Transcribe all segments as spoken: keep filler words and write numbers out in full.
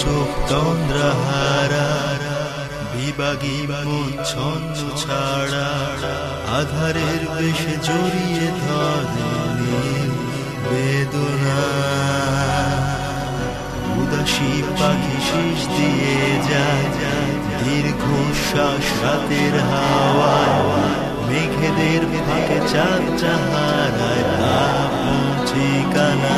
চোখ তন্দ্রাহারা, বিভাগী মন ছন্দ ছাড়া, আধারের বেশে জড়িয়ে ধরে বেদনা। উদাসী পাখি শীষ দিয়ে যায় দীর্ঘ শ্বাস রাতের হাওয়ায়, মেঘেদের ফাঁকে চাঁদ হারায় আপন ঠিকানা।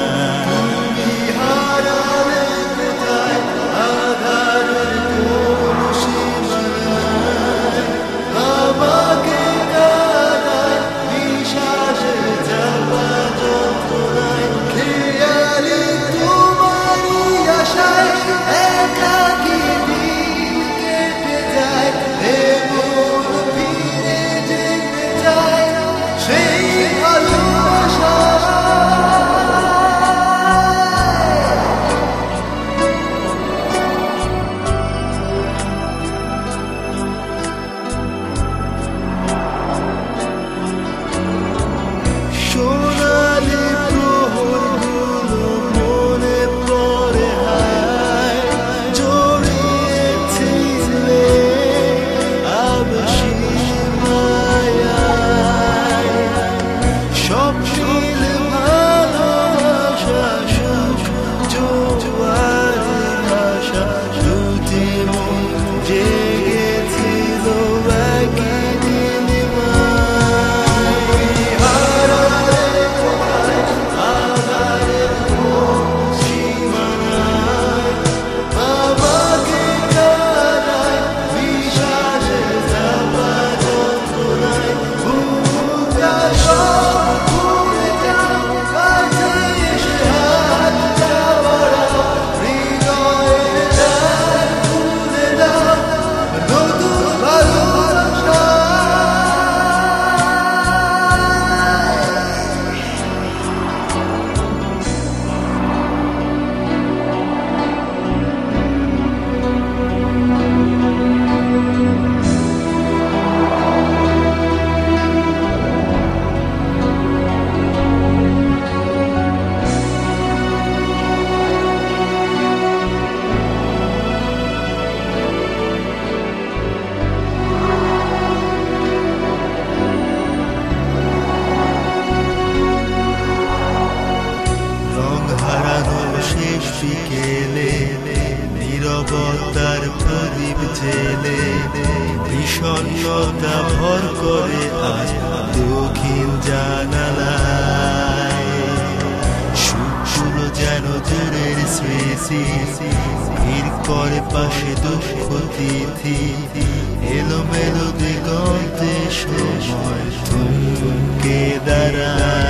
বিকেলে নীরবতার প্রদীপ জেলে, বিষণ্ণতা ভর করে আজ দক্ষিণ জানালায়। সুখগুলো যেন দূরের স্মৃতি, ভিড় করে পাশে দুঃখ তিথি, এলোমেলো দিগন্তে সময় থমকে দাঁড়ায়।